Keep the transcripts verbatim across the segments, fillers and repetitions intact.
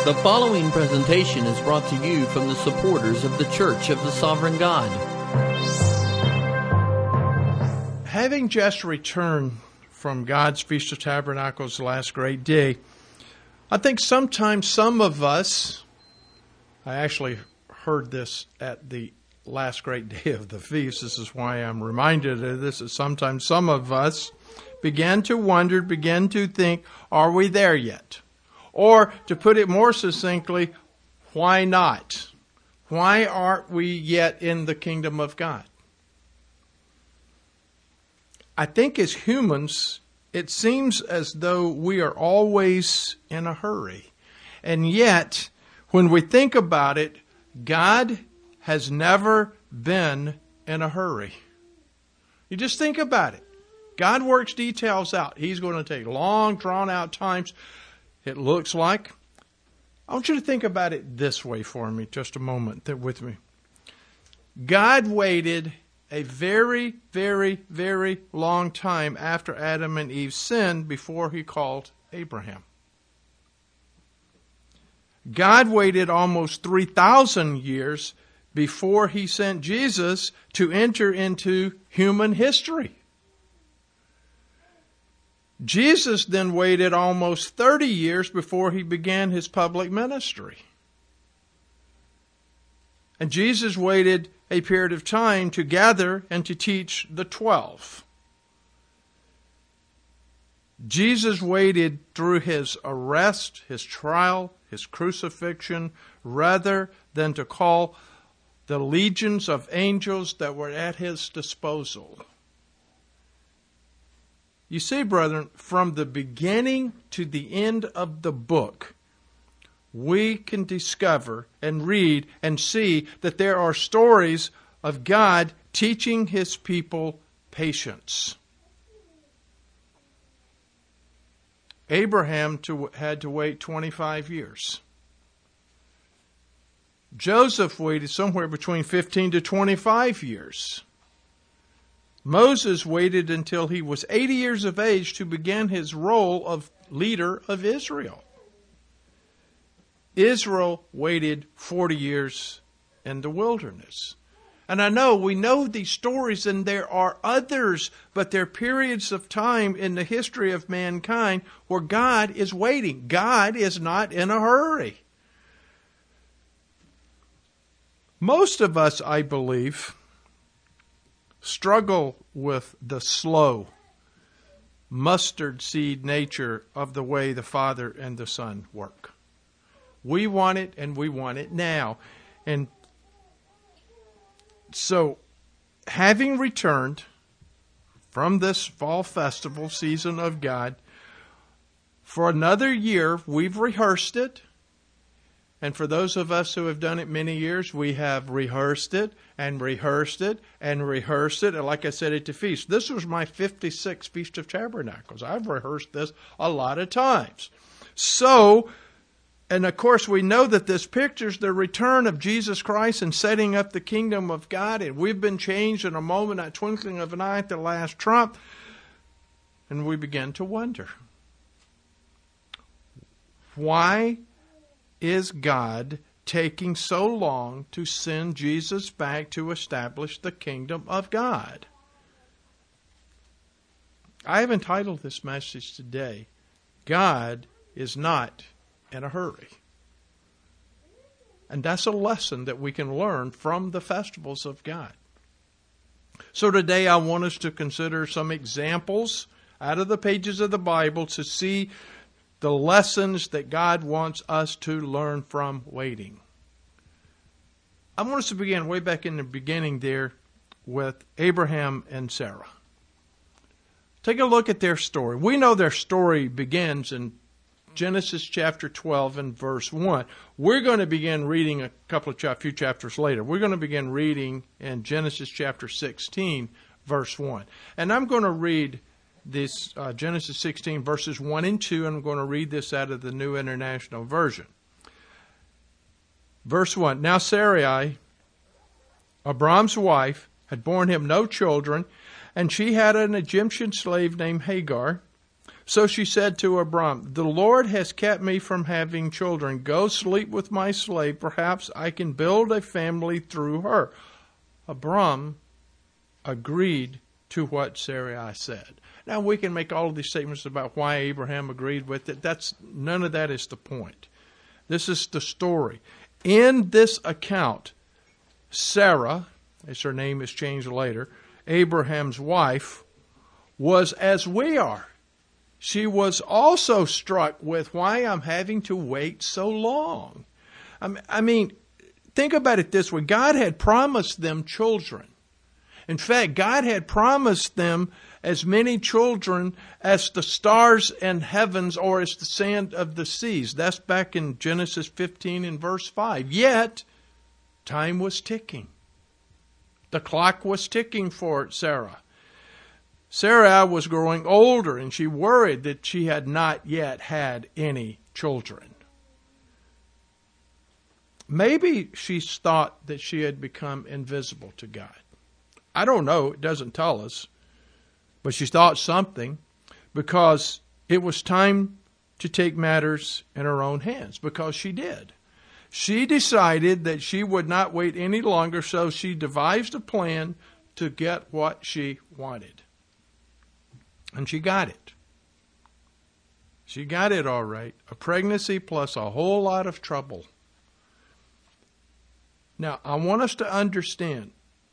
The following presentation is brought to you from the supporters of the Church of the Sovereign God. Having just returned from God's Feast of Tabernacles, the last great day, I think sometimes some of us, I actually heard this at the last great day of the feast, this is why I'm reminded of this, is sometimes some of us began to wonder, began to think, are we there yet? Or, to put it more succinctly, why not? Why aren't we yet in the kingdom of God? I think as humans, it seems as though we are always in a hurry. And yet, when we think about it, God has never been in a hurry. You just think about it. God works details out. He's going to take long, drawn-out times. It looks like. I want you to think about it this way for me, just a moment with me. God waited a very, very, very long time after Adam and Eve sinned before he called Abraham. God waited almost three thousand years before he sent Jesus to enter into human history. Jesus then waited almost thirty years before he began his public ministry. And Jesus waited a period of time to gather and to teach the twelve. Jesus waited through his arrest, his trial, his crucifixion, rather than to call the legions of angels that were at his disposal. You see, brethren, from the beginning to the end of the book, we can discover and read and see that there are stories of God teaching his people patience. Abraham to, had to wait twenty-five years. Joseph waited somewhere between fifteen to twenty-five years. Moses waited until he was eighty years of age to begin his role of leader of Israel. Israel waited forty years in the wilderness. And I know, we know these stories and there are others, but there are periods of time in the history of mankind where God is waiting. God is not in a hurry. Most of us, I believe, struggle with the slow, mustard seed nature of the way the Father and the Son work. We want it, and we want it now. And so, having returned from this fall festival season of God, for another year, we've rehearsed it. And for those of us who have done it many years, we have rehearsed it and rehearsed it and rehearsed it. And like I said at the feast, this was my fifty-sixth Feast of Tabernacles. I've rehearsed this a lot of times. So, and of course we know that this pictures the return of Jesus Christ and setting up the kingdom of God. And we've been changed in a moment, a twinkling of an eye at the last trump. And we begin to wonder, why is God taking so long to send Jesus back to establish the kingdom of God? I have entitled this message today, God is not in a hurry. And that's a lesson that we can learn from the festivals of God. So today I want us to consider some examples out of the pages of the Bible to see the lessons that God wants us to learn from waiting. I want us to begin way back in the beginning there with Abraham and Sarah. Take a look at their story. We know their story begins in Genesis chapter twelve and verse one. We're going to begin reading a couple of a few chapters later. We're going to begin reading in Genesis chapter sixteen, verse one. And I'm going to read this uh, Genesis sixteen, verses one and two, and I'm going to read this out of the New International Version. Verse one, Now Sarai, Abram's wife, had borne him no children, and she had an Egyptian slave named Hagar. So she said to Abram, "The Lord has kept me from having children. Go sleep with my slave. Perhaps I can build a family through her." Abram agreed to what Sarai said. Now, we can make all of these statements about why Abraham agreed with it. That's none of that is the point. This is the story. In this account, Sarah, as her name is changed later, Abraham's wife, was as we are. She was also struck with why I'm having to wait so long. I mean, think about it this way. God had promised them children. In fact, God had promised them as many children as the stars in heavens or as the sand of the seas. That's back in Genesis fifteen and verse five. Yet, time was ticking. The clock was ticking for Sarah. Sarah was growing older, and she worried that she had not yet had any children. Maybe she thought that she had become invisible to God. I don't know. It doesn't tell us. But she thought something, because it was time to take matters in her own hands, because she did. She decided that she would not wait any longer, so she devised a plan to get what she wanted. And she got it. She got it all right. A pregnancy plus a whole lot of trouble. Now, I want us to understand,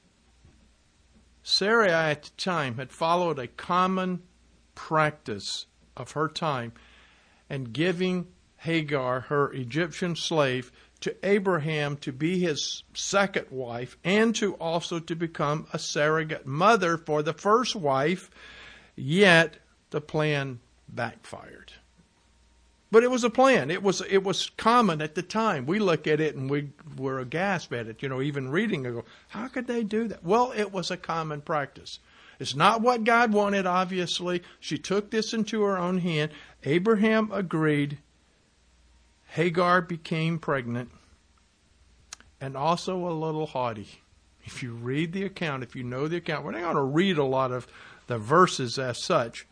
Sarai at the time had followed a common practice of her time and giving Hagar, her Egyptian slave, to Abraham to be his second wife and to also to become a surrogate mother for the first wife, yet the plan backfired. But it was a plan. It was it was common at the time. We look at it and we were aghast at it. You know, even reading it, go, how could they do that? Well, it was a common practice. It's not what God wanted, obviously. She took this into her own hand. Abraham agreed. Hagar became pregnant and also a little haughty. If you read the account, if you know the account, we're not going to read a lot of the verses as such.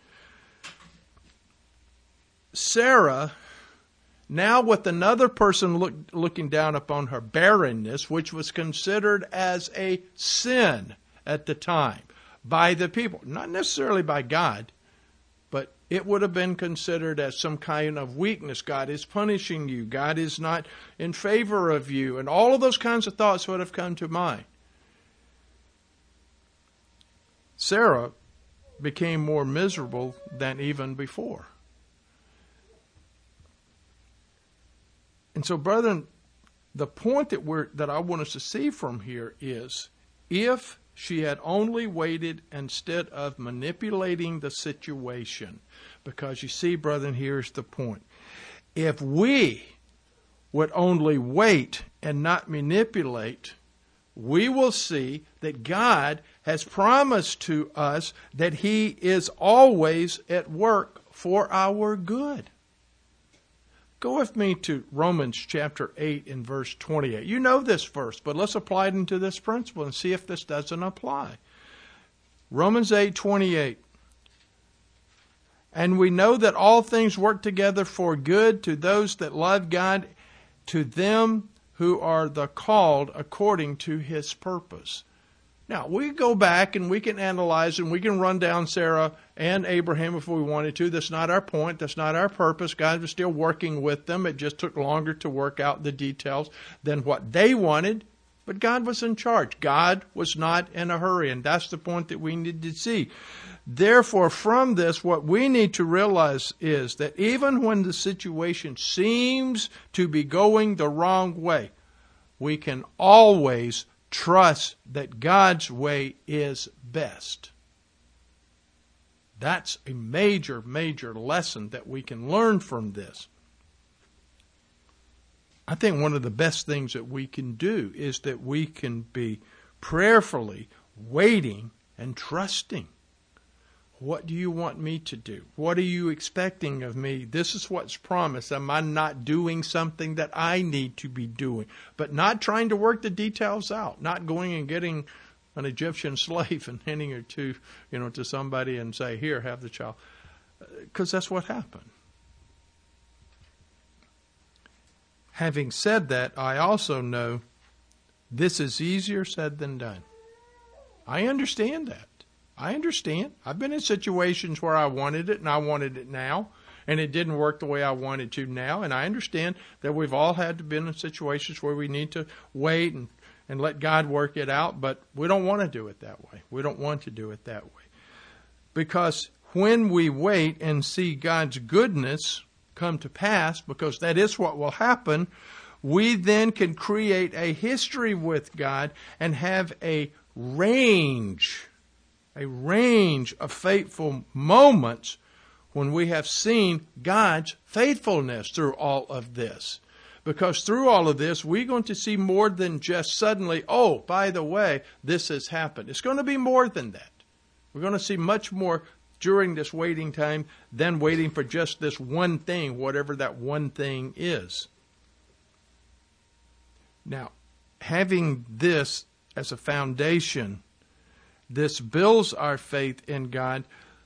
Sarah, now with another person look, looking down upon her barrenness, which was considered as a sin at the time by the people, not necessarily by God, but it would have been considered as some kind of weakness. God is punishing you. God is not in favor of you. And all of those kinds of thoughts would have come to mind. Sarah became more miserable than even before. And so, brethren, the point that we're that I want us to see from here is, if she had only waited instead of manipulating the situation, because you see, brethren, here's the point. If we would only wait and not manipulate, we will see that God has promised to us that He is always at work for our good. Go with me to Romans chapter eight and verse twenty-eight. You know this verse, but let's apply it into this principle and see if this doesn't apply. Romans eight twenty-eight. And we know that all things work together for good to those that love God, to them who are the called according to His purpose. Now, we go back and we can analyze and we can run down Sarah and Abraham if we wanted to. That's not our point. That's not our purpose. God was still working with them. It just took longer to work out the details than what they wanted. But God was in charge. God was not in a hurry. And that's the point that we need to see. Therefore, from this, what we need to realize is that even when the situation seems to be going the wrong way, we can always trust that God's way is best. That's a major, major lesson that we can learn from this. I think one of the best things that we can do is that we can be prayerfully waiting and trusting. What do you want me to do? What are you expecting of me? This is what's promised. Am I not doing something that I need to be doing? But not trying to work the details out. Not going and getting an Egyptian slave and handing her to, you know, to somebody and say, here, have the child. because that's what happened. Having said that, I also know this is easier said than done. I understand that. I understand. I've been in situations where I wanted it and I wanted it now, and it didn't work the way I wanted to now. And I understand that we've all had to be in situations where we need to wait and, and let God work it out, but we don't want to do it that way. We don't want to do it that way. Because when we wait and see God's goodness come to pass, because that is what will happen, we then can create a history with God and have a range, a range of faithful moments when we have seen God's faithfulness through all of this. Because through all of this, we're going to see more than just suddenly, oh, by the way, this has happened. It's going to be more than that. We're going to see much more during this waiting time than waiting for just this one thing, whatever that one thing is. Now, having this as a foundation, this builds our faith in God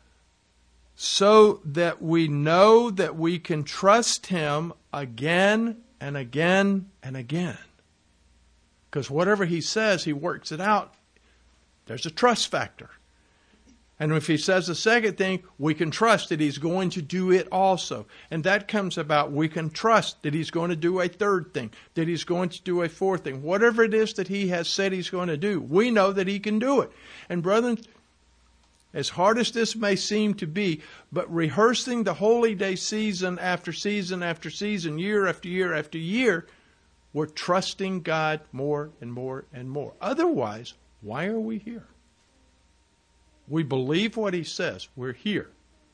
so that we know that we can trust Him again and again and again. Because whatever He says, He works it out. There's a trust factor. And if He says the second thing, we can trust that He's going to do it also. And that comes about, we can trust that He's going to do a third thing, that He's going to do a fourth thing. Whatever it is that He has said He's going to do, we know that He can do it. And brethren, as hard as this may seem to be, but rehearsing the holy day season after season after season, year after year after year, we're trusting God more and more and more. Otherwise, why are we here? We believe what He says. We're here.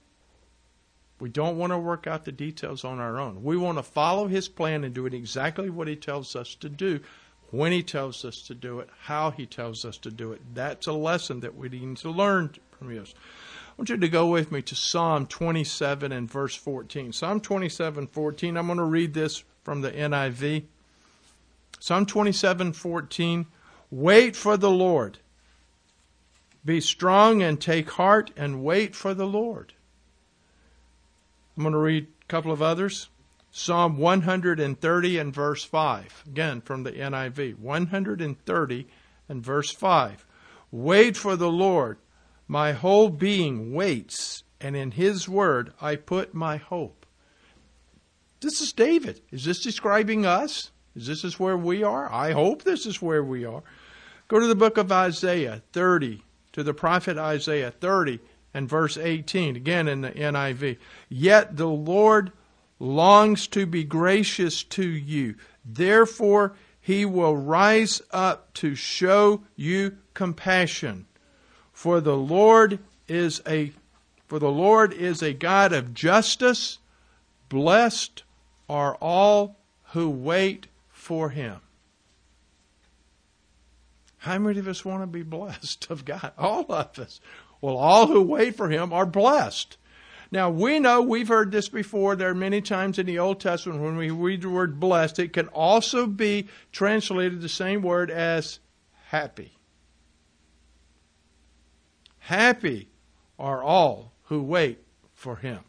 We don't want to work out the details on our own. We want to follow His plan and do it exactly what He tells us to do, when He tells us to do it, how He tells us to do it. That's a lesson that we need to learn from this. I want you to go with me to Psalm twenty-seven and verse fourteen. Psalm twenty-seven, fourteen. I'm going to read this from the N I V. Psalm twenty-seven, fourteen. Wait for the Lord. Be strong and take heart and wait for the Lord. I'm going to read a couple of others. Psalm one thirty and verse five. Again, from the N I V. one thirty and verse five. Wait for the Lord. My whole being waits, and in His word I put my hope. This is David. Is this describing us? Is this is where we are? I hope this is where we are. Go to the book of Isaiah thirty. To the prophet Isaiah thirty and verse eighteen, again in the N I V. Yet the Lord longs to be gracious to you. Therefore He will rise up to show you compassion. For the Lord is a for the Lord is a God of justice. Blessed are all who wait for Him. How many of us want to be blessed of God? All of us. Well, all who wait for Him are blessed. Now, we know, we've heard this before. There are many times in the Old Testament when we read the word blessed, it can also be translated the same word as happy. Happy are all who wait for Him.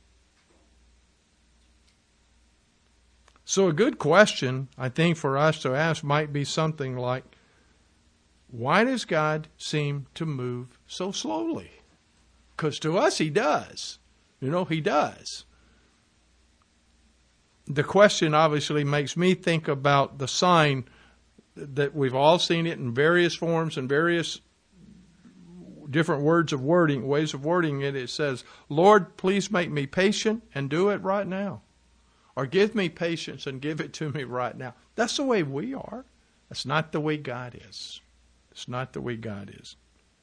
So a good question, I think, for us to ask might be something like, why does God seem to move so slowly? Because to us, He does. You know, He does. The question obviously makes me think about the sign that we've all seen it in various forms and various different words of wording, ways of wording it. It says, Lord, please make me patient and do it right now. Or give me patience and give it to me right now. That's the way we are. That's not the way God is. It's not the way God is.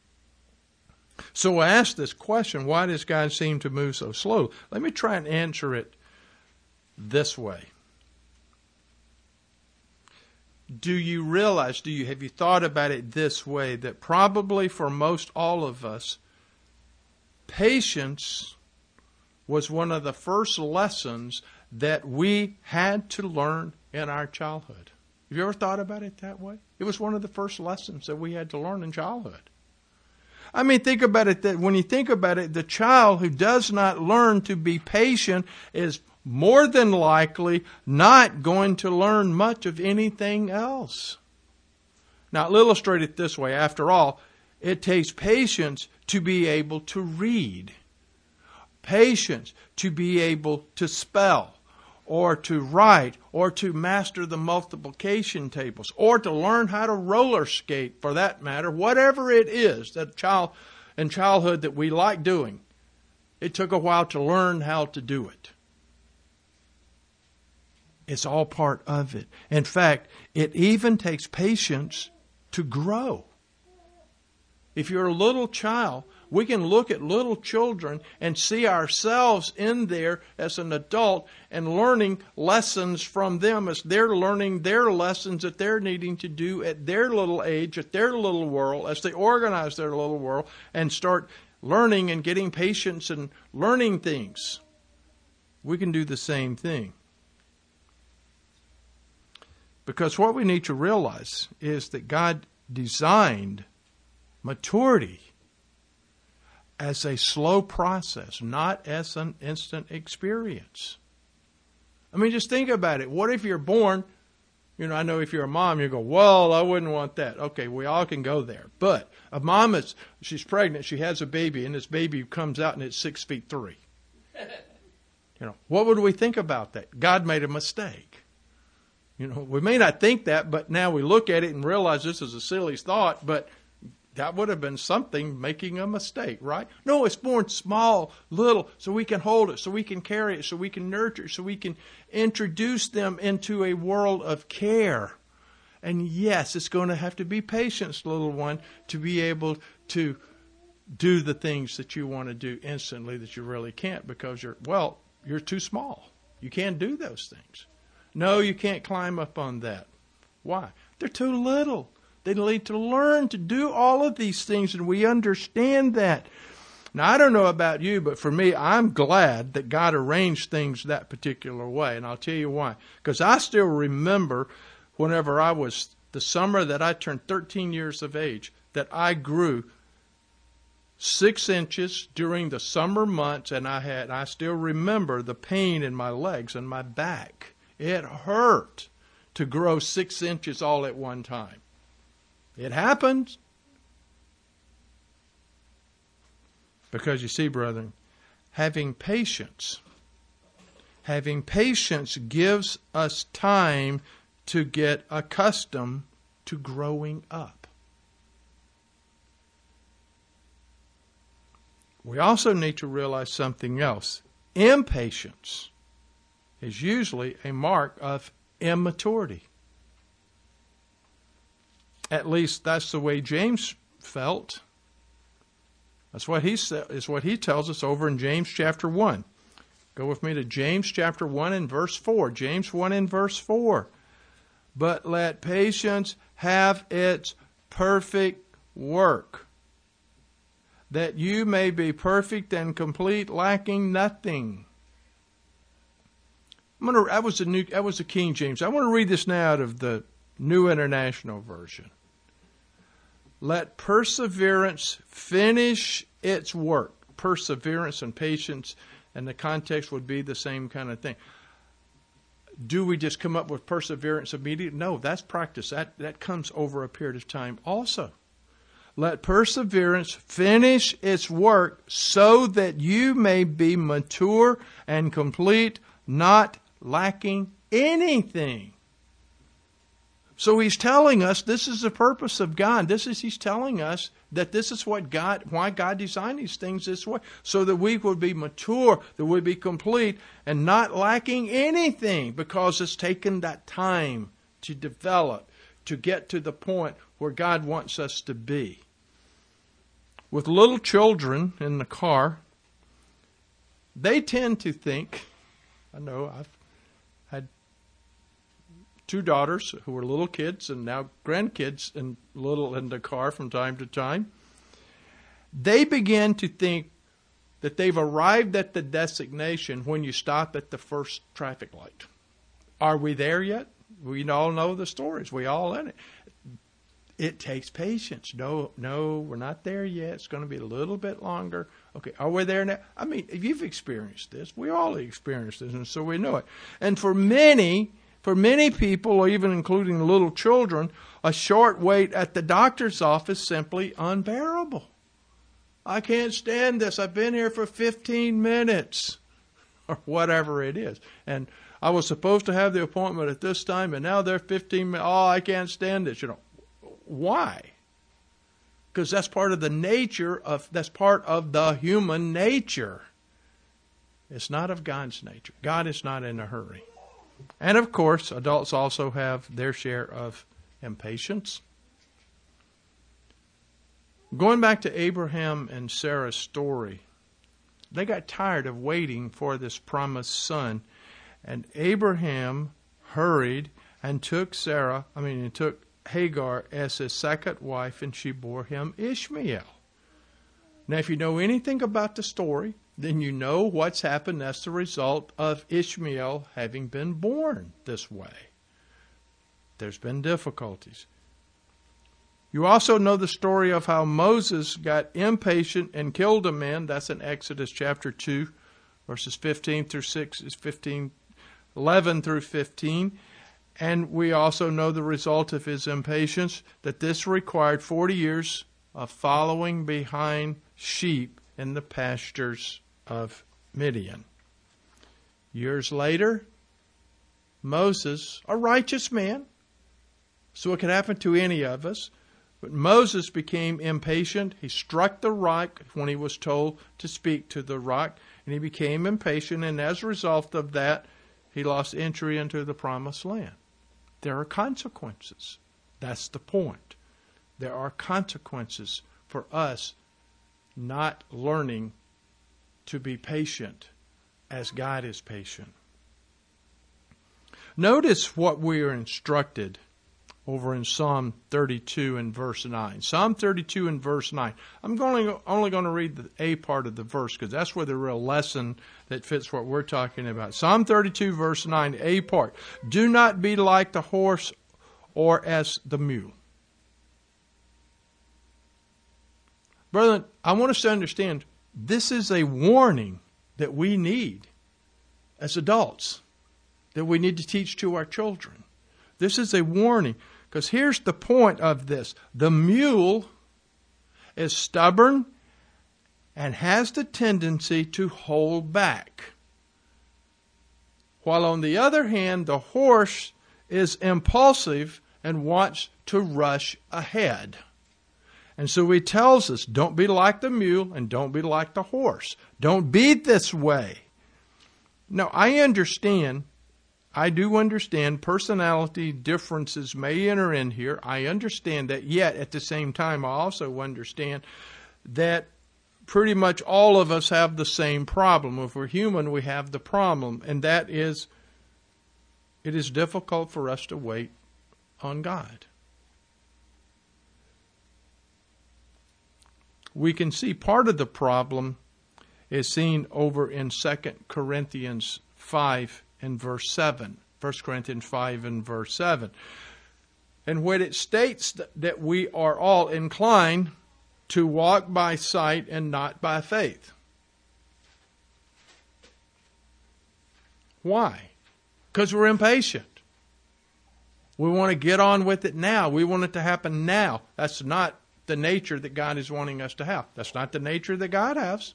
So I ask this question, why does God seem to move so slow? Let me try and answer it this way. Do you realize, do you have you thought about it this way, that probably for most all of us, patience was one of the first lessons that we had to learn in our childhood? Have you ever thought about it that way? It was one of the first lessons that we had to learn in childhood. I mean, think about it, that when you think about it, the child who does not learn to be patient is more than likely not going to learn much of anything else. Now, I'll illustrate it this way. After all, it takes patience to be able to read, patience to be able to spell, or to write, or to master the multiplication tables, or to learn how to roller skate, for that matter. Whatever it is that child in childhood that we like doing, it took a while to learn how to do it. It's all part of it. In fact, it even takes patience to grow. If you're a little child, we can look at little children and see ourselves in there as an adult and learning lessons from them as they're learning their lessons that they're needing to do at their little age, at their little world, as they organize their little world and start learning and getting patience and learning things. We can do the same thing. Because what we need to realize is that God designed maturity as a slow process, not as an instant experience. I mean, just think about it. What if you're born, you know, I know if you're a mom, you go, well, I wouldn't want that. Okay, we all can go there. But a mom, is she's pregnant, she has a baby, and this baby comes out and it's six feet three. You know, what would we think about that? God made a mistake. You know, we may not think that, but now we look at it and realize this is a silly thought, but that would have been something making a mistake, right? No, it's born small, little, so we can hold it, so we can carry it, so we can nurture it, so we can introduce them into a world of care. And yes, it's going to have to be patience, little one, to be able to do the things that you want to do instantly that you really can't because you're, well, you're too small. You can't do those things. No, you can't climb up on that. Why? They're too little. They need to learn to do all of these things, and we understand that. Now, I don't know about you, but for me, I'm glad that God arranged things that particular way, and I'll tell you why. Because I still remember whenever I was, the summer that I turned thirteen years of age, that I grew six inches during the summer months, and I had, I still remember the pain in my legs and my back. It hurt to grow six inches all at one time. It happened. Because you see, brethren, having patience, having patience gives us time to get accustomed to growing up. We also need to realize something else. Impatience is usually a mark of immaturity. At least that's the way James felt. That's what he sa- is what he tells us over in James chapter one. Go with me to James chapter one and verse four. James one and verse four. But let patience have its perfect work, that you may be perfect and complete, lacking nothing. I'm gonna. That was the new. That was the King James. I want to read this now out of the New International Version. Let perseverance finish its work. Perseverance and patience, and the context would be the same kind of thing. Do we just come up with perseverance immediately? No, that's practice. That that comes over a period of time also. Let perseverance finish its work so that you may be mature and complete, not lacking anything. So he's telling us this is the purpose of God. This is he's telling us that this is what God, why God designed these things this way, so that we would be mature, that we would be complete, and not lacking anything, because it's taken that time to develop, to get to the point where God wants us to be. With little children in the car, they tend to think, I know I've had two daughters who were little kids and now grandkids and little in the car from time to time. They begin to think that they've arrived at the destination when you stop at the first traffic light. Are we there yet? We all know the stories. We all in it. It takes patience. No, no, we're not there yet. It's going to be a little bit longer. Okay, are we there now? I mean, you've experienced this. We all experienced this, and so we know it. And for many, for many people, even including little children, a short wait at the doctor's office is simply unbearable. I can't stand this. I've been here for fifteen minutes, or whatever it is. And I was supposed to have the appointment at this time, and now they're fifteen minutes. Oh, I can't stand this, you know. Why? Because that's part of the nature of, that's part of the human nature. It's not of God's nature. God is not in a hurry. And of course, adults also have their share of impatience. Going back to Abraham and Sarah's story, they got tired of waiting for this promised son. And Abraham hurried and took Sarah, I mean, he took Hagar as his second wife, and she bore him Ishmael. Now, if you know anything about the story, then you know what's happened as the result of Ishmael having been born this way. There's been difficulties. You also know the story of how Moses got impatient and killed a man. That's in Exodus chapter two, verses fifteen through six, fifteen, eleven through fifteen. And we also know the result of his impatience, that this required forty years of following behind sheep in the pastures of Midian. Years later, Moses, a righteous man, so it could happen to any of us, but Moses became impatient. He struck the rock when he was told to speak to the rock, and he became impatient, and as a result of that, he lost entry into the promised land. There are consequences. That's the point. There are consequences for us not learning to be patient as God is patient. Notice what we are instructed over in Psalm thirty-two and verse nine. Psalm thirty-two and verse nine. I'm going, only going to read the A part of the verse because that's where the real lesson that fits what we're talking about. Psalm thirty-two verse nine, A part. Do not be like the horse or as the mule. Brethren, I want us to understand this is a warning that we need as adults, that we need to teach to our children. This is a warning. Because here's the point of this. The mule is stubborn and has the tendency to hold back. While on the other hand, the horse is impulsive and wants to rush ahead. And so he tells us, don't be like the mule and don't be like the horse. Don't be this way. Now, I understand I do understand personality differences may enter in here. I understand that, yet at the same time, I also understand that pretty much all of us have the same problem. If we're human, we have the problem, and that is it is difficult for us to wait on God. We can see part of the problem is seen over in Second Corinthians five in verse seven. First Corinthians five and verse seven. And when it states that we are all inclined to walk by sight and not by faith. Why? Because we're impatient. We want to get on with it now. We want it to happen now. That's not the nature that God is wanting us to have. That's not the nature that God has.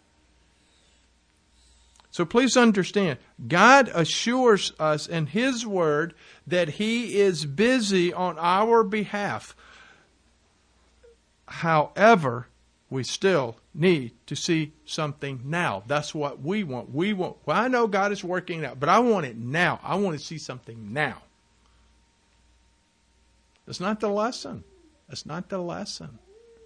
So please understand, God assures us in His Word that He is busy on our behalf. However, we still need to see something now. That's what we want. We want. Well, I know God is working it out, but I want it now. I want to see something now. That's not the lesson. That's not the lesson.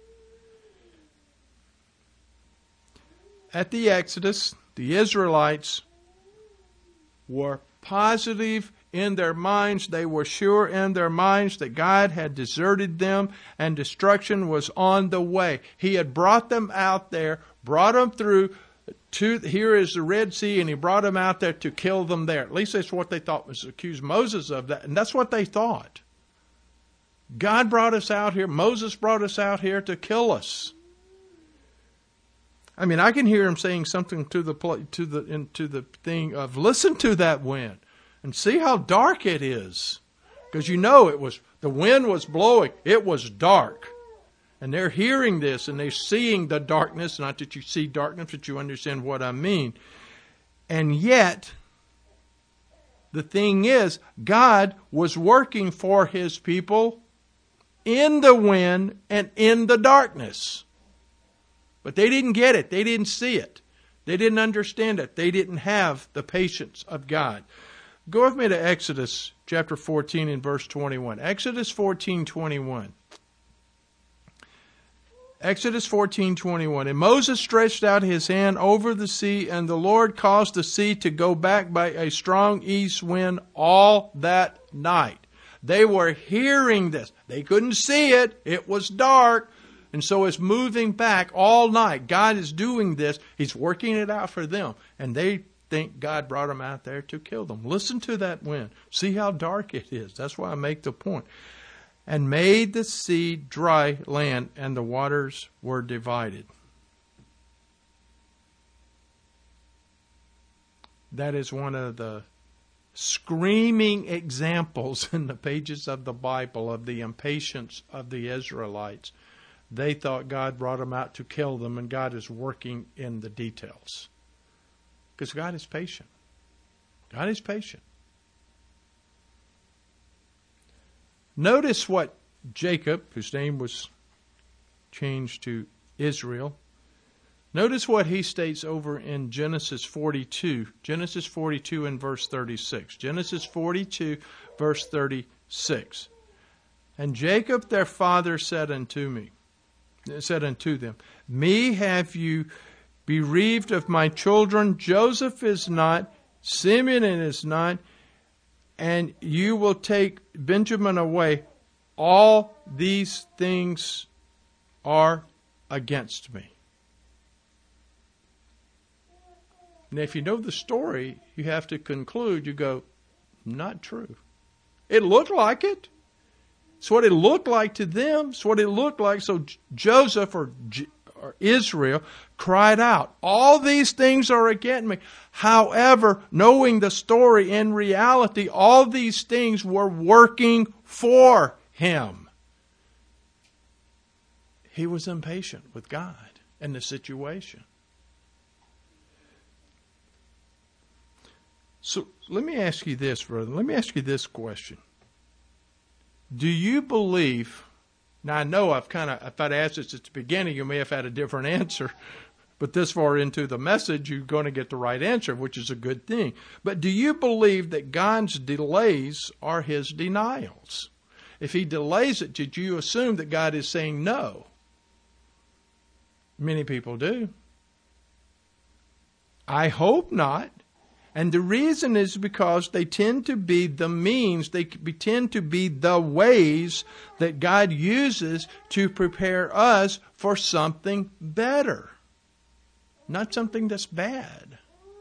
At the Exodus, the Israelites were positive in their minds. They were sure in their minds that God had deserted them and destruction was on the way. He had brought them out there, brought them through to, here is the Red Sea, and He brought them out there to kill them there. At least that's what they thought, was accuse Moses of that, and that's what they thought. God brought us out here. Moses brought us out here to kill us. I mean, I can hear him saying something to the to the into the thing of, listen to that wind and see how dark it is. Because you know it was, the wind was blowing. It was dark. And they're hearing this and they're seeing the darkness. Not that you see darkness, but you understand what I mean. And yet, the thing is, God was working for his people in the wind and in the darkness. But they didn't get it. They didn't see it. They didn't understand it. They didn't have the patience of God. Go with me to Exodus chapter fourteen and verse twenty-one. Exodus fourteen twenty-one. Exodus fourteen twenty-one. And Moses stretched out his hand over the sea, and the Lord caused the sea to go back by a strong east wind all that night. They were hearing this. They couldn't see it. It was dark. And so it's moving back all night. God is doing this. He's working it out for them. And they think God brought them out there to kill them. Listen to that wind. See how dark it is. That's why I make the point. And made the sea dry land, and the waters were divided. That is one of the screaming examples in the pages of the Bible of the impatience of the Israelites. They thought God brought them out to kill them, and God is working in the details. Because God is patient. God is patient. Notice what Jacob, whose name was changed to Israel, notice what he states over in Genesis forty-two. Genesis forty-two and verse thirty-six. Genesis forty-two, verse thirty-six. And Jacob their father said unto me, said unto them, Me have you bereaved of my children. Joseph is not, Simeon is not, and you will take Benjamin away. All these things are against me. Now, if you know the story, you have to conclude, you go, not true. It looked like it. It's what it looked like to them. It's what it looked like. So Joseph or, J- or Israel cried out, all these things are against me. However, knowing the story, in reality, all these things were working for him. He was impatient with God and the situation. So let me ask you this, brother. Let me ask you this question. Do you believe, now I know I've kind of, if I'd asked this at the beginning, you may have had a different answer, but this far into the message, you're going to get the right answer, which is a good thing. But do you believe that God's delays are his denials? If he delays it, did you assume that God is saying no? Many people do. I hope not. And the reason is because they tend to be the means, they tend to be the ways that God uses to prepare us for something better. Not something that's bad.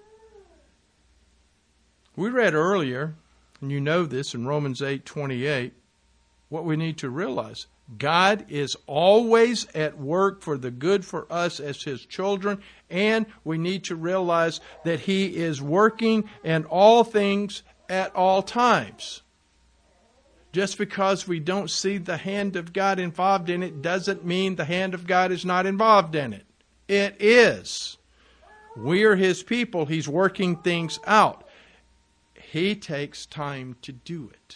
We read earlier, and you know this in Romans eight twenty-eight, what we need to realize. God is always at work for the good for us as his children, and we need to realize that he is working in all things at all times. Just because we don't see the hand of God involved in it doesn't mean the hand of God is not involved in it. It is. We are his people. He's working things out. He takes time to do it.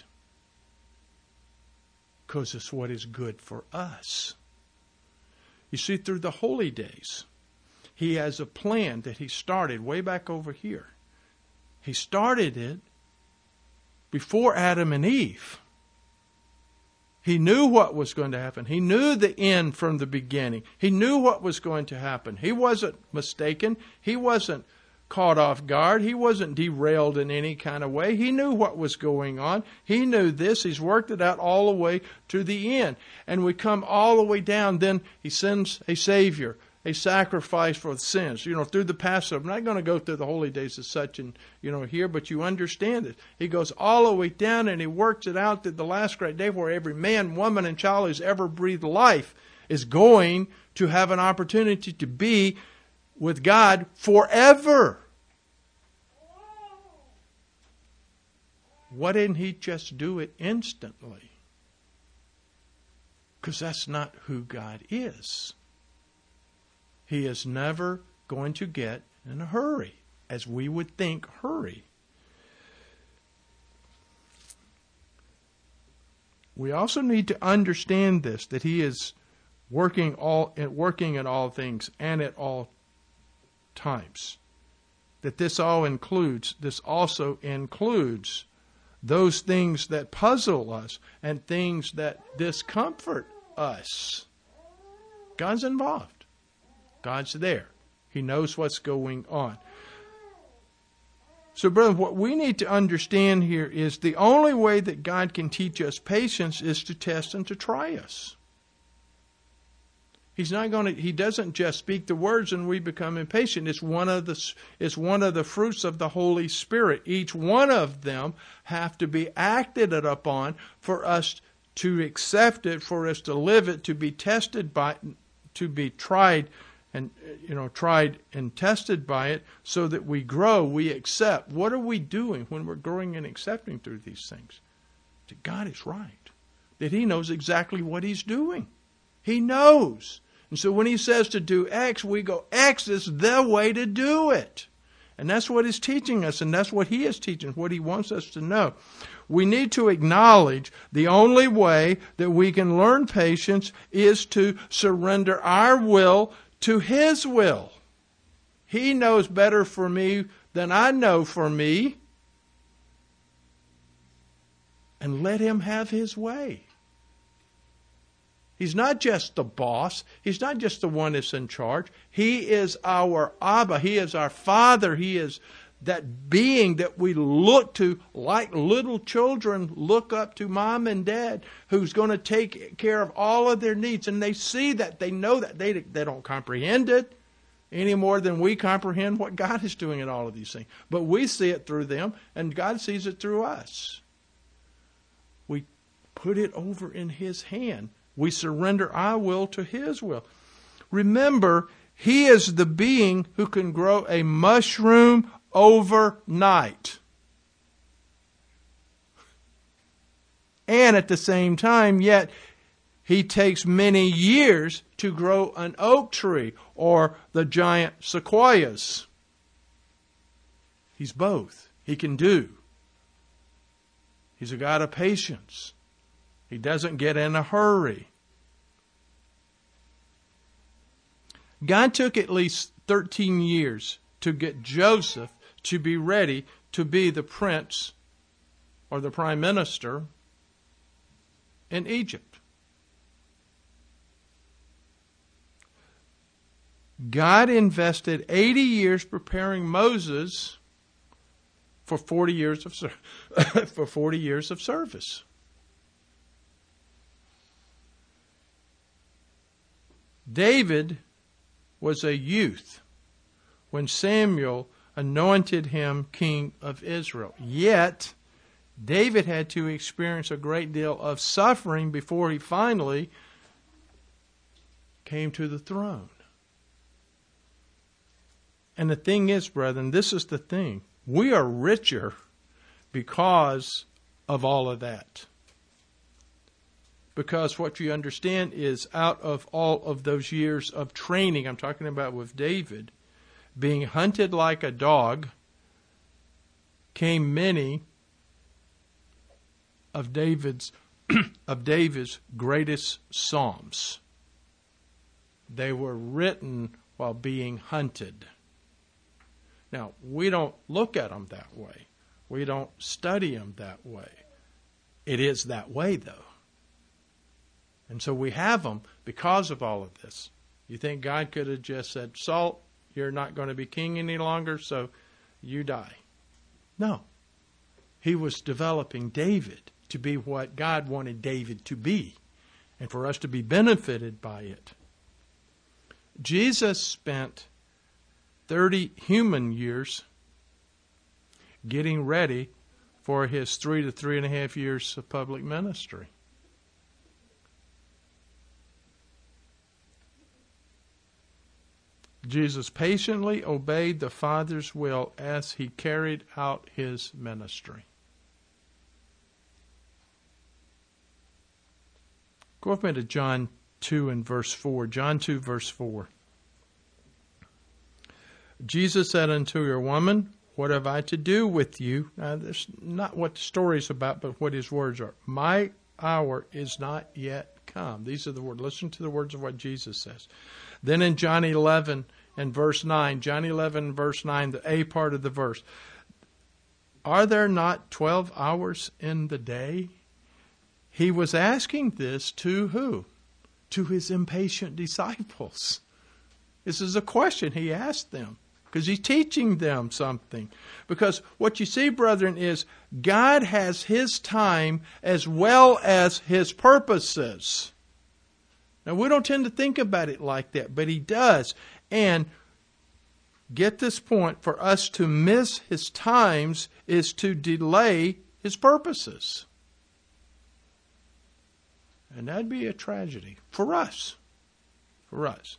Because it's what is good for us. You see, through the holy days, he has a plan that he started way back over here. He started it before Adam and Eve. He knew what was going to happen. He knew the end from the beginning. He knew what was going to happen. He wasn't mistaken. He wasn't caught off guard. He wasn't derailed in any kind of way. He knew what was going on. He knew this. He's worked it out all the way to the end. And we come all the way down. Then he sends a Savior. a sacrifice for sins. You know, through the Passover. I'm not going to go through the holy days as such and, you know, here, but you understand it. He goes all the way down and he works it out to the last great day where every man, woman, and child who's ever breathed life is going to have an opportunity to be with God forever. Why didn't he just do it instantly? Because that's not who God is. He is never going to get in a hurry, as we would think hurry. We also need to understand this, that he is working all working at all things and at all times. That this all includes, this also includes those things that puzzle us and things that discomfort us. God's involved. God's there. He knows what's going on. So, brother, what we need to understand here is the only way that God can teach us patience is to test and to try us. He's not going to, he doesn't just speak the words and we become impatient. It's one of the, it's one of the fruits of the Holy Spirit. Each one of them have to be acted upon for us to accept it, for us to live it, to be tested by, to be tried and, you know, tried and tested by it so that we grow, we accept. What are we doing when we're growing and accepting through these things? That God is right. That he knows exactly what he's doing. He knows. And so when he says to do X, we go, X is the way to do it. And that's what he's teaching us, and that's what he is teaching, what he wants us to know. We need to acknowledge the only way that we can learn patience is to surrender our will to his will. He knows better for me than I know for me. And let him have his way. He's not just the boss. He's not just the one that's in charge. He is our Abba. He is our Father. He is that being that we look to like little children look up to mom and dad, who's going to take care of all of their needs. And they see that. They know that. They, they don't comprehend it any more than we comprehend what God is doing in all of these things. But we see it through them, and God sees it through us. We put it over in his hand. We surrender our will to his will. Remember, he is the being who can grow a mushroom overnight. And at the same time, yet, he takes many years to grow an oak tree or the giant sequoias. He's both. He can do. He's a God of patience. He doesn't get in a hurry. God took at least thirteen years to get Joseph to be ready to be the prince or the prime minister in Egypt. God invested eighty years preparing Moses for forty years of for forty years of service. David was a youth when Samuel anointed him king of Israel. Yet, David had to experience a great deal of suffering before he finally came to the throne. And the thing is, brethren, this is the thing. We are richer because of all of that. Because what you understand is out of all of those years of training, I'm talking about with David, being hunted like a dog, came many of David's of David's greatest psalms. They were written while being hunted. Now, we don't look at them that way. We don't study them that way. It is that way, though. And so we have them because of all of this. You think God could have just said, Saul, you're not going to be king any longer, so you die. No. He was developing David to be what God wanted David to be, and for us to be benefited by it. Jesus spent thirty human years getting ready for his three to three and a half years of public ministry. Jesus patiently obeyed the Father's will as he carried out his ministry. Go with me to John two and verse four. John two, verse four. Jesus said unto her, Woman, what have I to do with you? Now, that's not what the story is about, but what his words are. My hour is not yet come. These are the words. Listen to the words of what Jesus says. Then in John eleven and verse nine, John eleven verse nine, the A part of the verse, are there not twelve hours in the day? He was asking this to who? To his impatient disciples. This is a question he asked them because he's teaching them something. Because what you see, brethren, is God has his time as well as his purposes. Now, we don't tend to think about it like that, but he does. And get this point, for us to miss his times is to delay his purposes. And that'd be a tragedy for us. For us.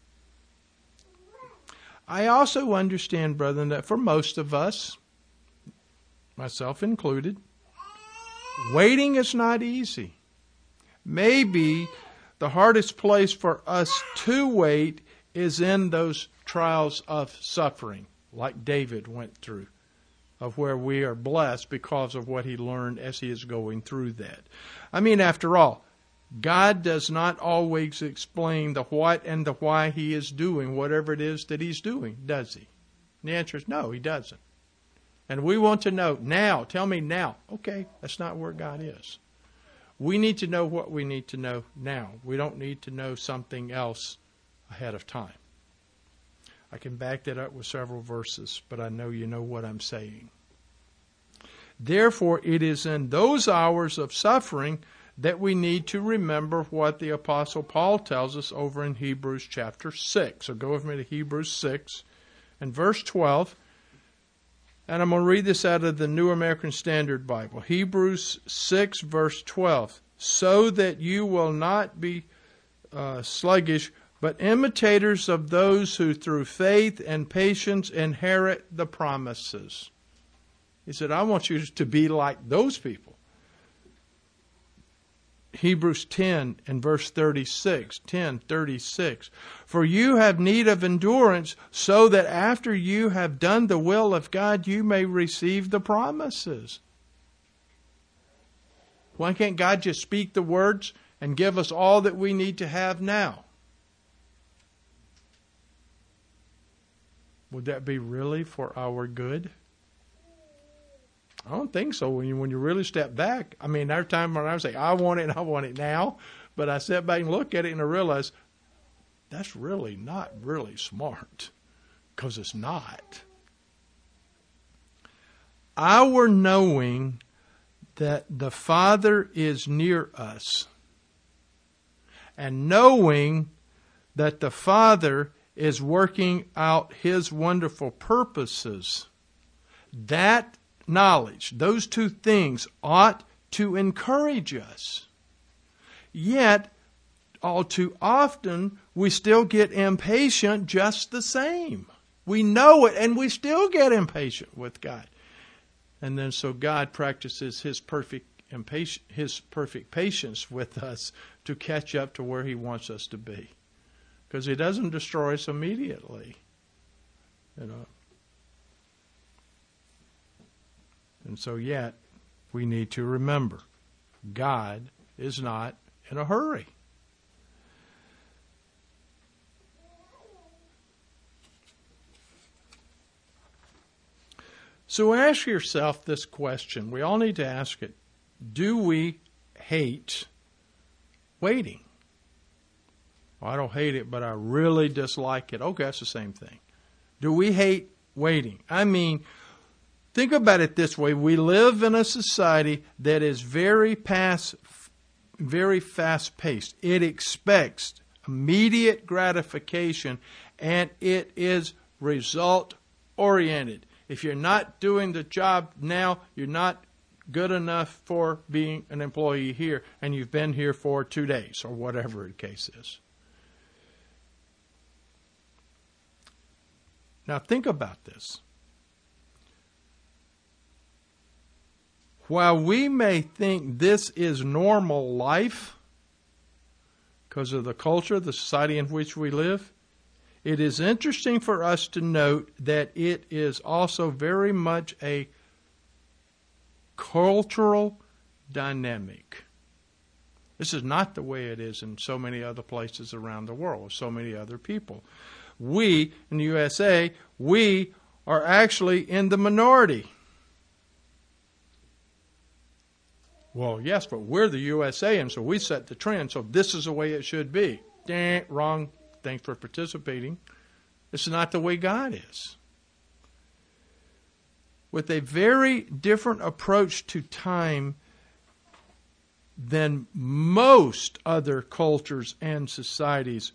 I also understand, brethren, that for most of us, myself included, waiting is not easy. Maybe the hardest place for us to wait is in those trials of suffering, like David went through, of where we are blessed because of what he learned as he is going through that. I mean, after all, God does not always explain the what and the why he is doing whatever it is that he's doing, does he? And the answer is no, he doesn't. And we want to know now. Tell me now. Okay, that's not where God is. We need to know what we need to know now. We don't need to know something else ahead of time. I can back that up with several verses, but I know you know what I'm saying. Therefore, it is in those hours of suffering that we need to remember what the Apostle Paul tells us over in Hebrews chapter six. So go with me to Hebrews six and verse twelve. And I'm going to read this out of the New American Standard Bible. Hebrews six, verse twelve. So that you will not be uh, sluggish, but imitators of those who through faith and patience inherit the promises. He said, I want you to be like those people. Hebrews ten and verse thirty-six, ten thirty-six. For you have need of endurance, so that after you have done the will of God, you may receive the promises. Why can't God just speak the words and give us all that we need to have now? Would that be really for our good? I don't think so. When you when you really step back, I mean, every time when I say, I want it and I want it now, but I step back and look at it and I realize that's really not really smart, because it's not. Our knowing that the Father is near us and knowing that the Father is working out his wonderful purposes, that knowledge, those two things ought to encourage us. Yet, all too often, we still get impatient just the same. We know it, and we still get impatient with God. And then so God practices his perfect impatience, his perfect patience with us to catch up to where he wants us to be. Because he doesn't destroy us immediately. You know. And so yet, we need to remember, God is not in a hurry. So ask yourself this question. We all need to ask it. Do we hate waiting? Well, I don't hate it, but I really dislike it. Okay, that's the same thing. Do we hate waiting? I mean, think about it this way. We live in a society that is very fast, very fast-paced. It expects immediate gratification, and it is result-oriented. If you're not doing the job now, you're not good enough for being an employee here, and you've been here for two days or whatever the case is. Now think about this. While we may think this is normal life because of the culture, the society in which we live, it is interesting for us to note that it is also very much a cultural dynamic. This is not the way it is in so many other places around the world with so many other people. We, in the U S A, we are actually in the minority. Well, yes, but we're the U S A, and so we set the trend, so this is the way it should be. Eh, wrong. Thanks for participating. This is not the way God is. With a very different approach to time than most other cultures and societies,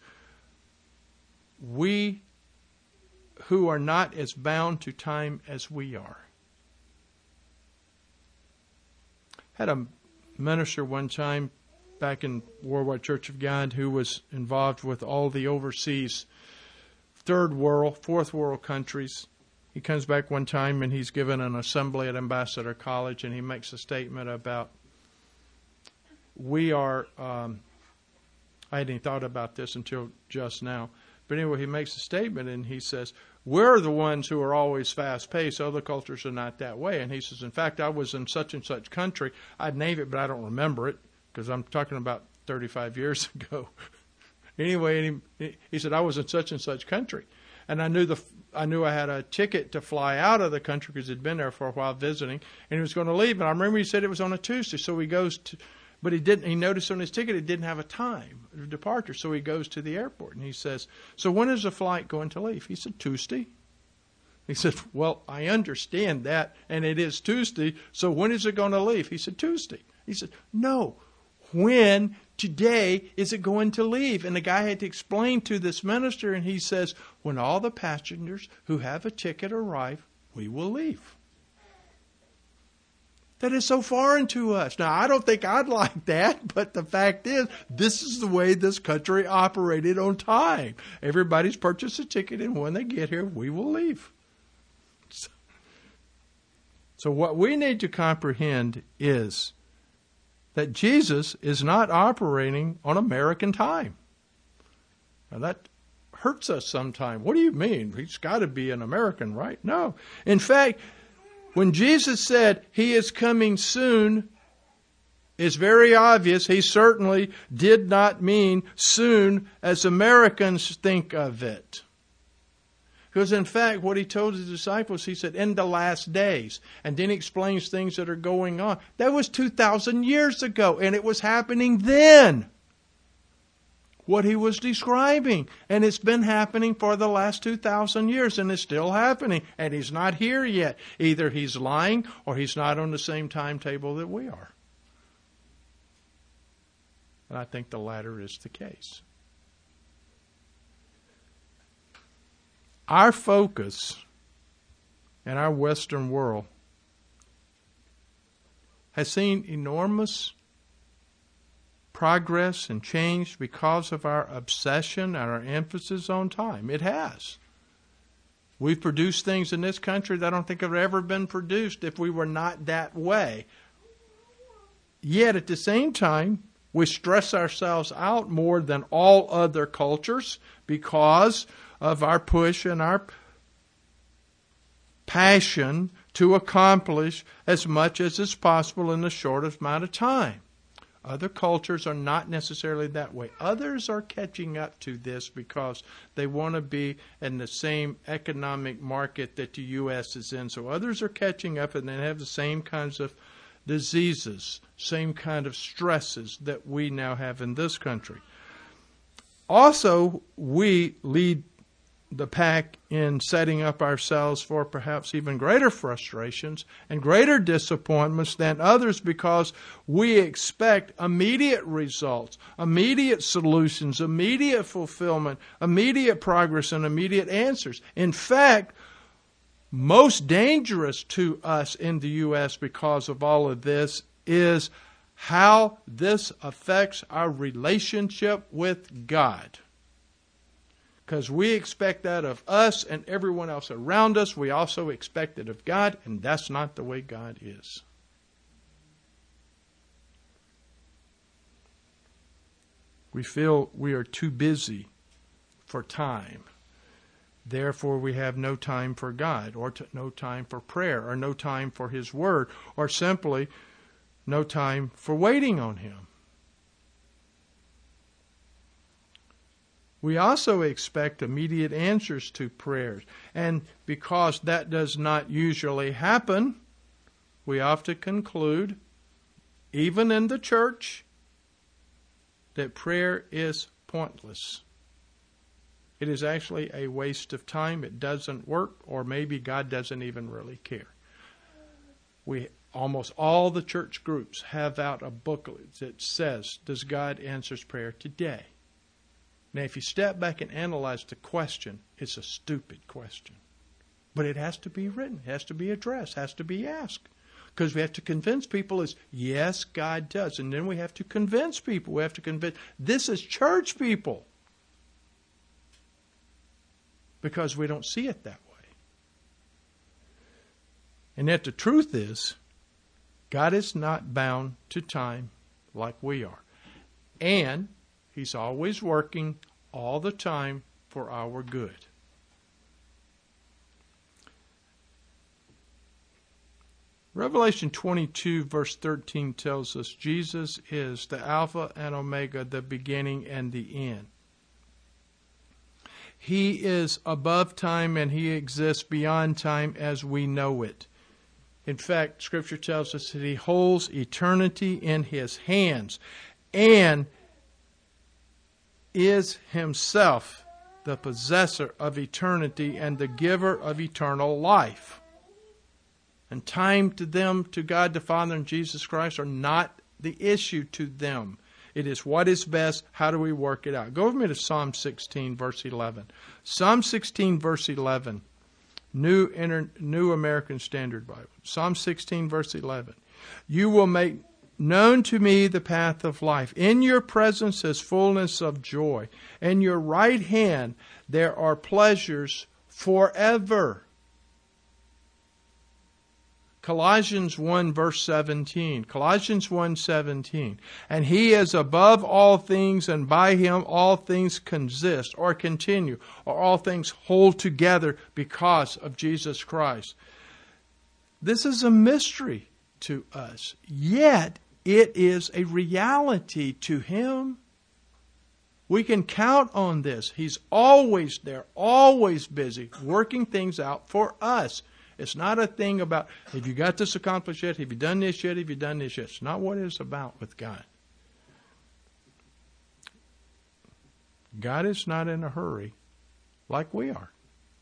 we who are not as bound to time as we are. Had a minister one time back in Worldwide Church of God who was involved with all the overseas third world, fourth world countries. He comes back one time and he's given an assembly at Ambassador College, and he makes a statement about we are, um, I hadn't even thought about this until just now, but anyway, he makes a statement and he says, we're the ones who are always fast-paced. Other cultures are not that way. And he says, in fact, I was in such and such country. I'd name it, but I don't remember it because I'm talking about thirty-five years ago. Anyway, he, he said, I was in such and such country. And I knew the I knew I had a ticket to fly out of the country because he'd been there for a while visiting, and he was going to leave. And I remember he said it was on a Tuesday, so he goes to, but he didn't. He noticed on his ticket it didn't have a time of departure, so he goes to the airport and he says, "So when is the flight going to leave?" He said, "Tuesday." He said, "Well, I understand that, and it is Tuesday. So when is it going to leave?" He said, "Tuesday." He said, "No, when today is it going to leave?" And the guy had to explain to this minister, and he says, "When all the passengers who have a ticket arrive, we will leave." That is so foreign to us. Now, I don't think I'd like that, but the fact is, this is the way this country operated on time. Everybody's purchased a ticket, and when they get here, we will leave. So, so what we need to comprehend is that Jesus is not operating on American time. Now, that hurts us sometimes. What do you mean? He's got to be an American, right? No. In fact, when Jesus said he is coming soon, it's very obvious he certainly did not mean soon as Americans think of it. Because in fact, what he told his disciples, he said, in the last days. And then he explains things that are going on. That was two thousand years ago, and it was happening then. What he was describing. And it's been happening for the last two thousand years, and it's still happening. And he's not here yet. Either he's lying or he's not on the same timetable that we are. And I think the latter is the case. Our focus in our Western world has seen enormous progress and change because of our obsession and our emphasis on time. It has. We've produced things in this country that I don't think have ever been produced if we were not that way. Yet at the same time, we stress ourselves out more than all other cultures because of our push and our passion to accomplish as much as is possible in the shortest amount of time. Other cultures are not necessarily that way. Others are catching up to this because they want to be in the same economic market that the U S is in. So others are catching up, and they have the same kinds of diseases, same kind of stresses that we now have in this country. Also, we lead the pack in setting up ourselves for perhaps even greater frustrations and greater disappointments than others because we expect immediate results, immediate solutions, immediate fulfillment, immediate progress, and immediate answers. In fact, most dangerous to us in the U S because of all of this is how this affects our relationship with God. Because we expect that of us and everyone else around us. We also expect it of God, and that's not the way God is. We feel we are too busy for time. Therefore, we have no time for God, or to, no time for prayer, or no time for His Word, or simply no time for waiting on Him. We also expect immediate answers to prayers. And because that does not usually happen, we often conclude, even in the church, that prayer is pointless. It is actually a waste of time. It doesn't work, or maybe God doesn't even really care. We almost all the church groups have out a booklet that says, "Does God answer prayer today?" Now, if you step back and analyze the question, it's a stupid question. But it has to be written, has to be addressed, has to be asked. Because we have to convince people is, yes, God does. And then we have to convince people. We have to convince, this is church people. Because we don't see it that way. And yet the truth is, God is not bound to time like we are. And He's always working all the time for our good. Revelation twenty-two verse thirteen tells us Jesus is the Alpha and Omega, the beginning and the end. He is above time and He exists beyond time as we know it. In fact, Scripture tells us that He holds eternity in His hands and is Himself the possessor of eternity and the giver of eternal life. And time to them, to God the Father and Jesus Christ, are not the issue to them. It is what is best. How do we work it out? Go with me to Psalm sixteen, verse eleven. Psalm sixteen, verse eleven. New, Inter, New American Standard Bible. Psalm sixteen, verse eleven. You will make known to me the path of life. In your presence is fullness of joy. In your right hand there are pleasures forever. Colossians one verse seventeen. Colossians one seventeen. And He is above all things, and by Him all things consist or continue, or all things hold together because of Jesus Christ. This is a mystery to us. Yet it is a reality to Him. We can count on this. He's always there, always busy, working things out for us. It's not a thing about, have you got this accomplished yet? Have you done this yet? Have you done this yet? It's not what it's about with God. God is not in a hurry like we are.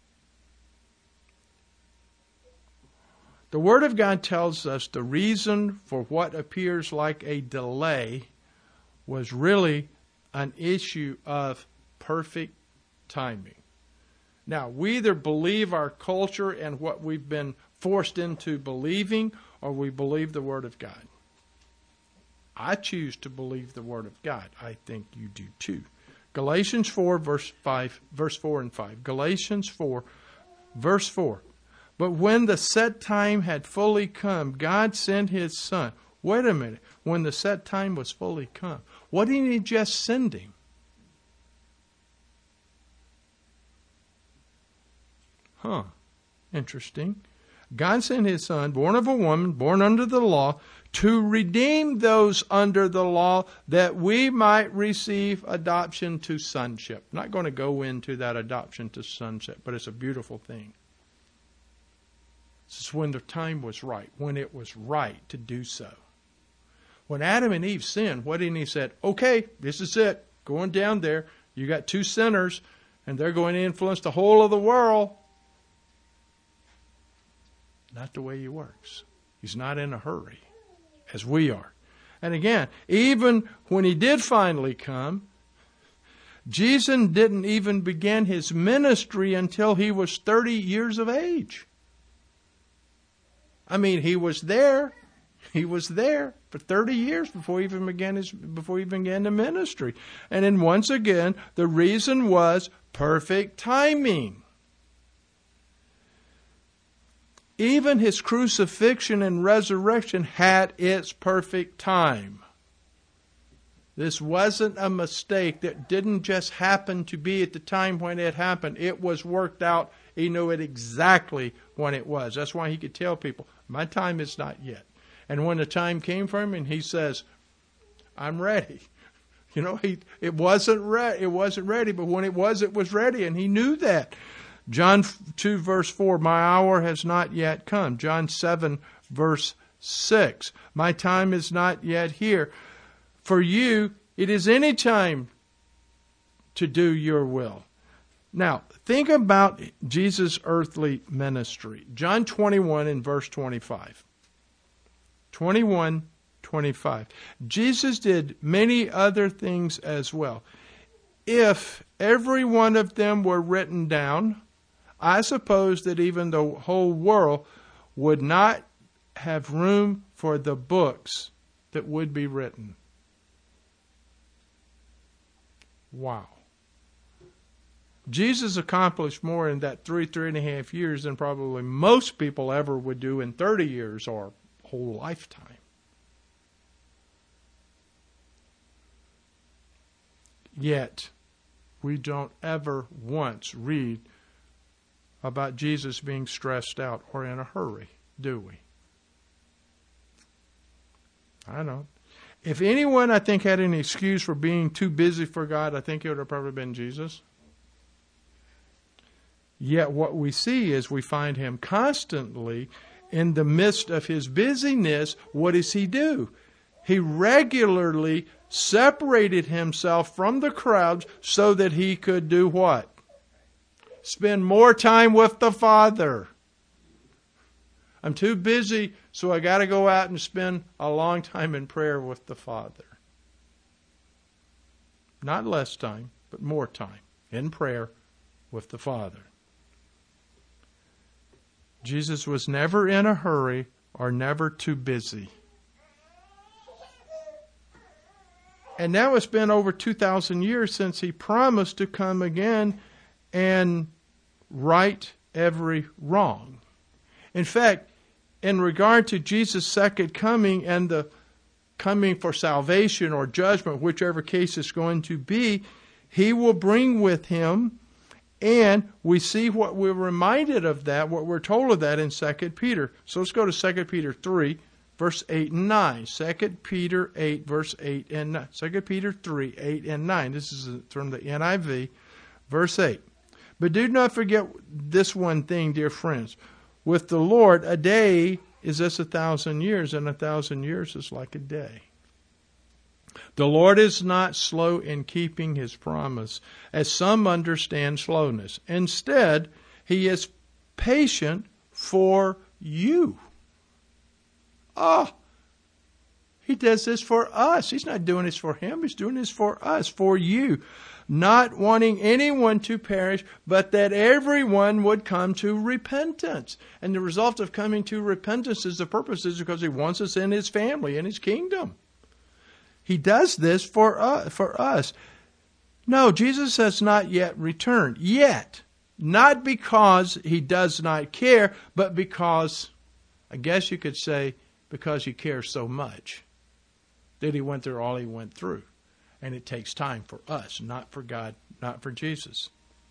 The Word of God tells us the reason for what appears like a delay was really an issue of perfect timing. Now, we either believe our culture and what we've been forced into believing, or we believe the Word of God. I choose to believe the Word of God. I think you do too. Galatians four, verse five, verse four and five. Galatians four, verse four. But when the set time had fully come, God sent His Son. Wait a minute. When the set time was fully come, what did He just send Him? Huh. Interesting. God sent His Son, born of a woman, born under the law, to redeem those under the law, that we might receive adoption to sonship. I'm not going to go into that adoption to sonship, but it's a beautiful thing. This is when the time was right, when it was right to do so. When Adam and Eve sinned, what did He say? Okay, this is it. Going down there. You got two sinners. and they're going to influence the whole of the world. Not the way he works. He's not in a hurry, as we are. And again, even when he did finally come, Jesus didn't even begin his ministry until he was thirty years of age. I mean, he was there. He was there for thirty years before he even began his before he began the ministry. And then once again, the reason was perfect timing. Even his crucifixion and resurrection had its perfect time. This wasn't a mistake that didn't just happen to be at the time when it happened. It was worked out. He knew it exactly when it was. That's why he could tell people, my time is not yet. And when the time came for him and he says, I'm ready. You know, he it wasn't re- it wasn't ready, but when it was, it was ready, and he knew that. John two, verse four, my hour has not yet come. John seven, verse six, my time is not yet here. For you, it is any time to do your will. Now, think about Jesus' earthly ministry. John twenty-one and verse twenty-five. twenty-one, twenty-five. Jesus did many other things as well. If every one of them were written down, I suppose that even the whole world would not have room for the books that would be written. Wow. Jesus accomplished more in that three, three and a half years than probably most people ever would do in thirty years or a whole lifetime. Yet, we don't ever once read about Jesus being stressed out or in a hurry, do we? I don't. If anyone, I think, had an excuse for being too busy for God, I think it would have probably been Jesus. Yet what we see is we find him constantly in the midst of his busyness. What does he do? He regularly separated himself from the crowds so that he could do what? Spend more time with the Father. I'm too busy, so I got to go out and spend a long time in prayer with the Father. Not less time, but more time in prayer with the Father. Jesus was never in a hurry or never too busy. And now it's been over two thousand years since he promised to come again and right every wrong. In fact, in regard to Jesus' second coming and the coming for salvation or judgment, whichever case it's going to be, he will bring with him, and we see what we're reminded of that, what we're told of that in Second Peter. So let's go to Second Peter three, verse eight and nine. Second Peter eight, verse eight and nine. Second Peter three, eight and nine. This is from the N I V, verse eight. But do not forget this one thing, dear friends. With the Lord, a day is as a thousand years, and a thousand years is like a day. The Lord is not slow in keeping his promise, as some understand slowness. Instead, he is patient for you. Ah, oh, he does this for us. He's not doing this for him. He's doing this for us, for you. Not wanting anyone to perish, but that everyone would come to repentance. And the result of coming to repentance is the purpose is because he wants us in his family, in his kingdom. He does this for us, for us. No, Jesus has not yet returned. Yet. Not because he does not care, but because, I guess you could say, because he cares so much that he went through all he went through. And it takes time for us, not for God, not for Jesus.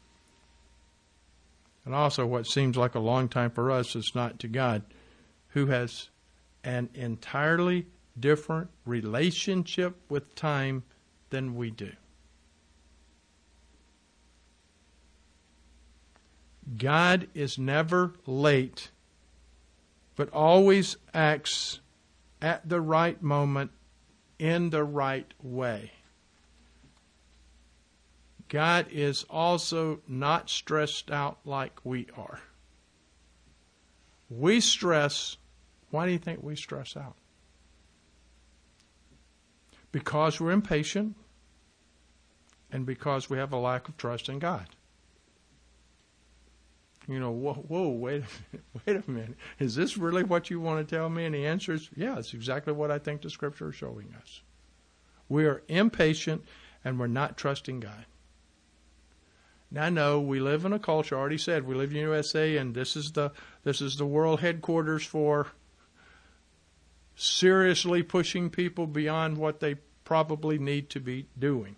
And also what seems like a long time for us is not to God, who has an entirely different relationship with time than we do. God is never late, but always acts at the right moment in the right way. God is also not stressed out like we are. We stress. Why do you think we stress out? Because we're impatient and because we have a lack of trust in God. You know, whoa, whoa wait, wait a minute. Is this really what you want to tell me? And the answer is, yeah, it's exactly what I think the Scripture is showing us. We are impatient and we're not trusting God. Now, I know we live in a culture, I already said, we live in the U S A, and this is the this is the world headquarters for seriously pushing people beyond what they probably need to be doing.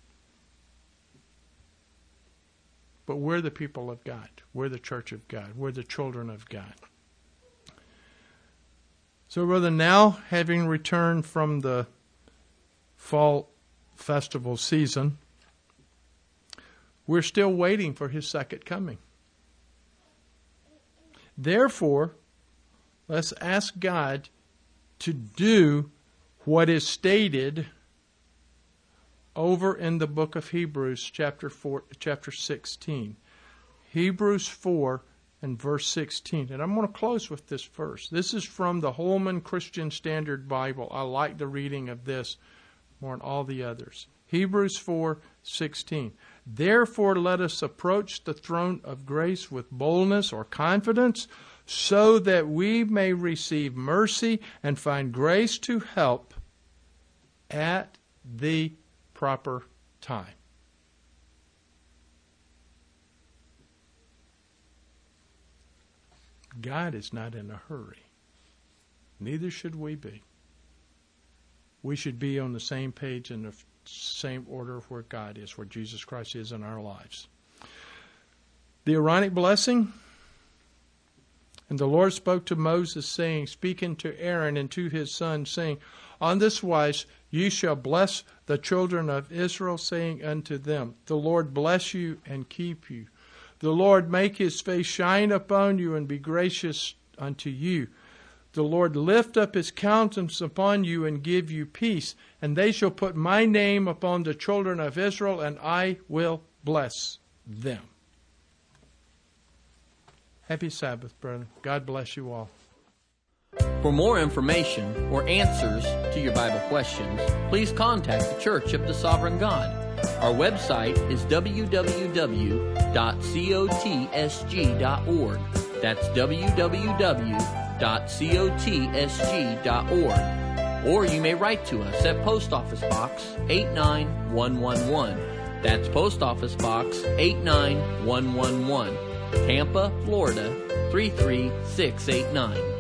But we're the people of God. We're the church of God. We're the children of God. So, brother, now having returned from the fall festival season, we're still waiting for his second coming. Therefore, let's ask God to do what is stated over in the book of Hebrews, chapter four, chapter sixteen. Hebrews four and verse sixteen. And I'm going to close with this verse. This is from the Holman Christian Standard Bible. I like the reading of this more than all the others. Hebrews four sixteen. Therefore let us approach the throne of grace with boldness or confidence, so that we may receive mercy and find grace to help at the proper time. God is not in a hurry. Neither should we be. We should be on the same page in the same order of where God is, where Jesus Christ is in our lives. The Aaronic blessing. And the Lord spoke to Moses, saying, speaking to Aaron and to his sons, saying, on this wise ye shall bless the children of Israel, saying unto them, the Lord bless you and keep you. The Lord make his face shine upon you and be gracious unto you. The Lord lift up his countenance upon you and give you peace. And they shall put my name upon the children of Israel, and I will bless them. Happy Sabbath, brother. God bless you all. For more information or answers to your Bible questions, please contact the Church of the Sovereign God. Our website is w w w dot cotsg dot org. That's w w w dot cotsg dot org. Or you may write to us at Post Office Box eight nine one one one. That's Post Office Box eight nine one one one. Tampa, Florida three three six eight nine.